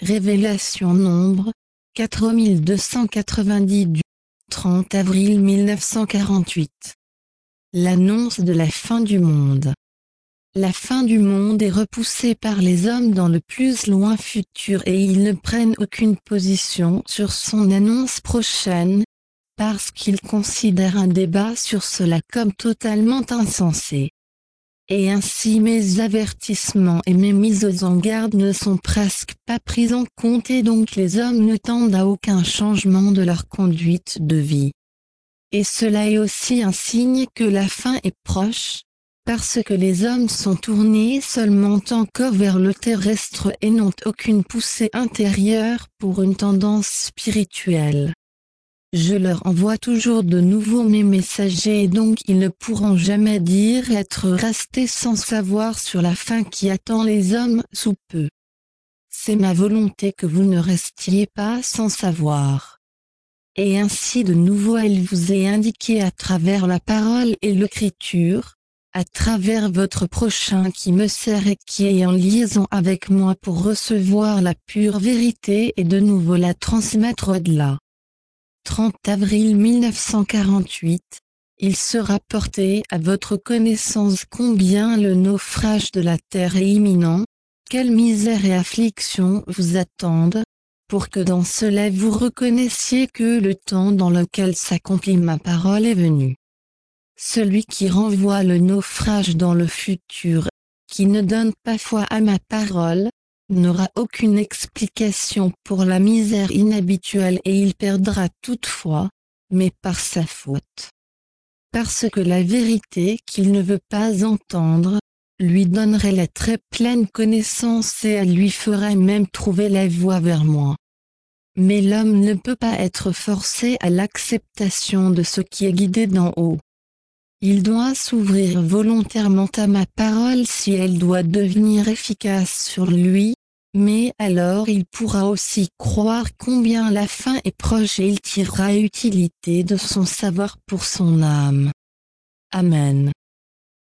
Révélation Nombre 4290 du 30 avril 1948. L'annonce de la fin du monde. La fin du monde est repoussée par les hommes dans le plus loin futur et ils ne prennent aucune position sur son annonce prochaine, parce qu'ils considèrent un débat sur cela comme totalement insensé. Et ainsi mes avertissements et mes mises en garde ne sont presque pas pris en compte et donc les hommes ne tendent à aucun changement de leur conduite de vie. Et cela est aussi un signe que la fin est proche, parce que les hommes sont tournés seulement encore vers le terrestre et n'ont aucune poussée intérieure pour une tendance spirituelle. Je leur envoie toujours de nouveau mes messagers et donc ils ne pourront jamais dire être restés sans savoir sur la fin qui attend les hommes sous peu. C'est ma volonté que vous ne restiez pas sans savoir. Et ainsi de nouveau elle vous est indiquée à travers la parole et l'écriture, à travers votre prochain qui me sert et qui est en liaison avec moi pour recevoir la pure vérité et de nouveau la transmettre au-delà. 30 avril 1948, il sera porté à votre connaissance combien le naufrage de la terre est imminent, quelle misère et affliction vous attendent, pour que dans cela vous reconnaissiez que le temps dans lequel s'accomplit ma parole est venu. Celui qui renvoie le naufrage dans le futur, qui ne donne pas foi à ma parole, n'aura aucune explication pour la misère inhabituelle et il perdra toute foi, mais par sa faute. Parce que la vérité qu'il ne veut pas entendre, lui donnerait la très pleine connaissance et elle lui ferait même trouver la voie vers moi. Mais l'homme ne peut pas être forcé à l'acceptation de ce qui est guidé d'en haut. Il doit s'ouvrir volontairement à ma parole si elle doit devenir efficace sur lui, mais alors il pourra aussi croire combien la fin est proche et il tirera utilité de son savoir pour son âme. Amen.